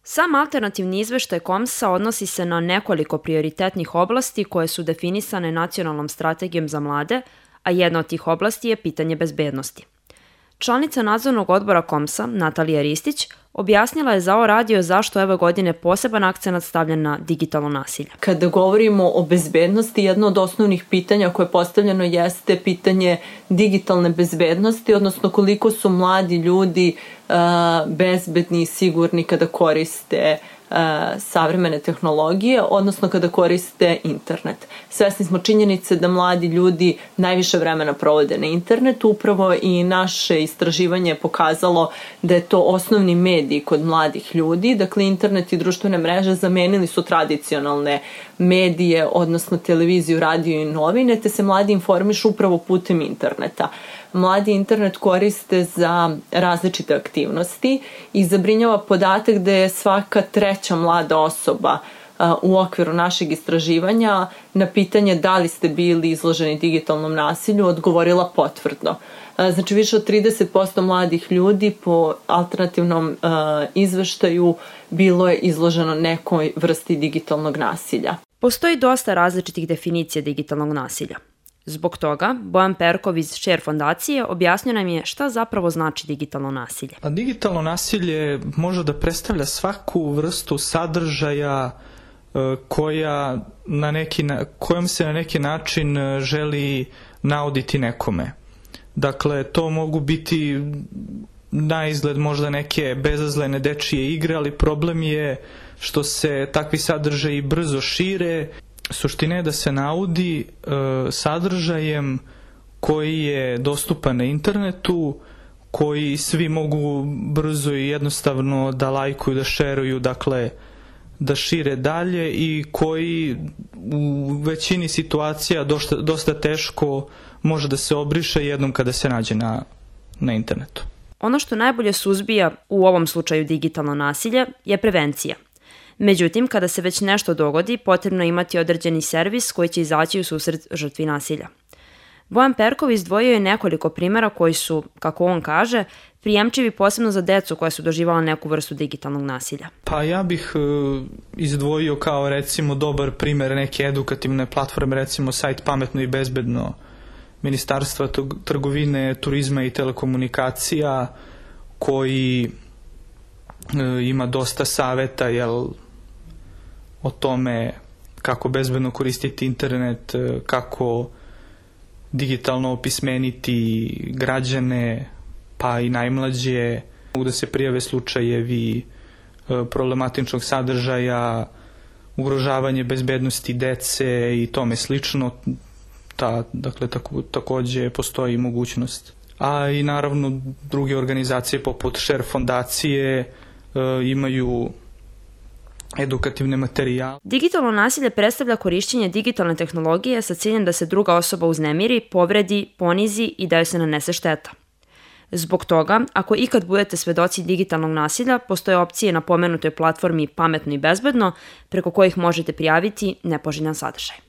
Sam alternativni izveštaj KOMS-a odnosi se na nekoliko prioritetnih oblasti koje su definisane nacionalnom strategijom za mlade, a jedna od tih oblasti je pitanje bezbednosti. Članica nadzornog odbora KOMS-a, Natalija Ristić, objasnila je za ovo radio zašto ove godine poseban akcenat stavljen na digitalno nasilje. Kada govorimo o bezbednosti, jedno od osnovnih pitanja koje je postavljeno jeste pitanje digitalne bezbednosti, odnosno koliko su mladi ljudi bezbedni i sigurni kada koriste savremene tehnologije, odnosno kada koriste internet. Svesni smo činjenice da mladi ljudi najviše vremena provode na internetu, upravo i naše istraživanje je pokazalo da je to osnovni medij kod mladih ljudi. Dakle, internet i društvene mreže zamenili su tradicionalne medije, odnosno televiziju, radio i novine, te se mladi informišu upravo putem interneta. Mladi internet koriste za različite aktivnosti i zabrinjava podatak da je svaka treća mlada osoba u okviru našeg istraživanja na pitanje da li ste bili izloženi digitalnom nasilju odgovorila potvrdno. Znači više od 30% mladih ljudi po alternativnom izveštaju bilo je izloženo nekoj vrsti digitalnog nasilja. Postoji dosta različitih definicija digitalnog nasilja. Zbog toga, Bojan Perkov iz Share fondacije objasnio nam je šta zapravo znači digitalno nasilje. A digitalno nasilje može da predstavlja svaku vrstu sadržaja kojom se na neki način želi nauditi nekome. Dakle, to mogu biti na izgled možda neke bezazlene dečije igre, ali problem je što se takvi sadržaji brzo šire. Suština je da se naudi sadržajem koji je dostupan na internetu, koji svi mogu brzo i jednostavno da lajkuju, da šeruju, dakle da šire dalje i koji u većini situacija dosta teško može da se obriše jednom kada se nađe na internetu. Ono što najbolje suzbija u ovom slučaju digitalno nasilje je prevencija. Međutim, kada se već nešto dogodi, potrebno je imati određeni servis koji će izaći u susret žrtvi nasilja. Bojan Perkov izdvojio je nekoliko primjera koji su, kako on kaže, prijemčivi posebno za decu koja su doživala neku vrstu digitalnog nasilja. Pa ja bih izdvojio kao recimo dobar primjer neke edukativne platforme, recimo sajt Pametno i bezbedno Ministarstva trgovine, turizma i telekomunikacija, koji ima dosta saveta o tome kako bezbedno koristiti internet, kako digitalno opismeniti građane, pa i najmlađe, mogu da se prijave slučajevi problematičnog sadržaja, ugrožavanje bezbednosti dece i tome slično. Dakle, takođe postoji mogućnost. A i naravno druge organizacije poput Share fondacije imaju edukativne materijale. Digitalno nasilje predstavlja korišćenje digitalne tehnologije sa ciljem da se druga osoba uznemiri, povredi, ponizi i da joj se nanese šteta. Zbog toga, ako ikad budete svedoci digitalnog nasilja, postoje opcije na pomenutoj platformi Pametno i bezbedno, preko kojih možete prijaviti nepoželjan sadržaj.